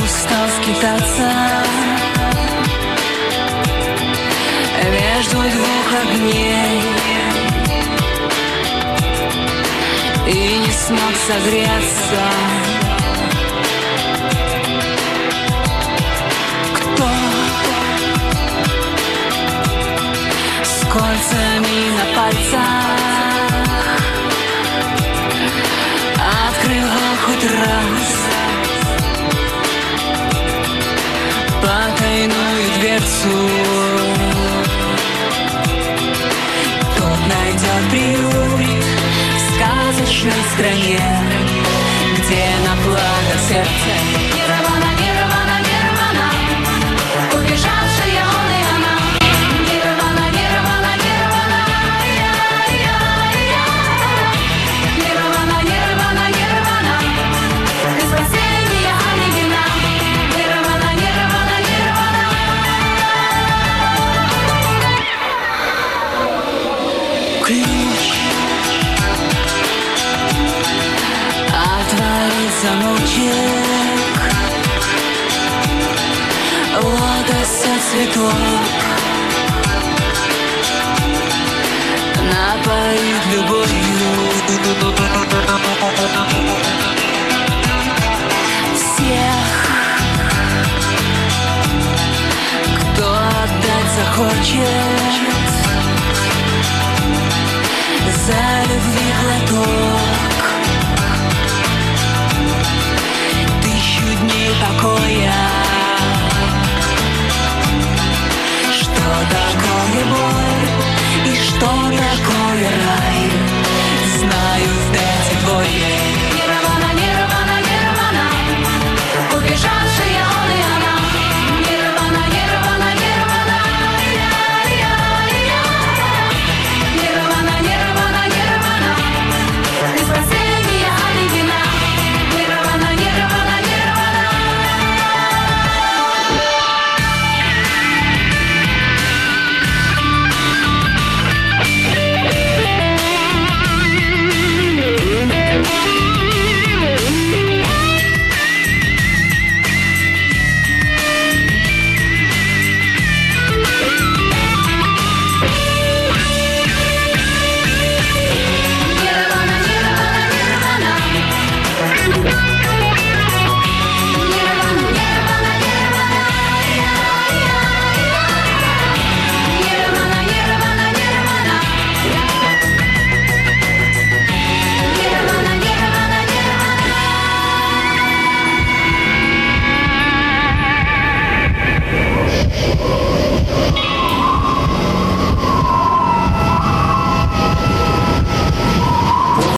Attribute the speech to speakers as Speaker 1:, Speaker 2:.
Speaker 1: устал скитаться между двух огней и не смог согреться. Кто с кольцами на пальцах открывал хоть раз потайную дверцу? Тот найдет приют в сказочной стране, где наплакал сердце. Нирвана, нирвана, нирвана, убежавшая он и она. Нирвана, нирвана, нирвана, нирвана, нирвана, нирвана, без спасения они вина. Нирвана, нирвана, нирвана. Ключ отворит замочек, лотоса цветок напоит любовью всех, кто отдать захочет за любви платок.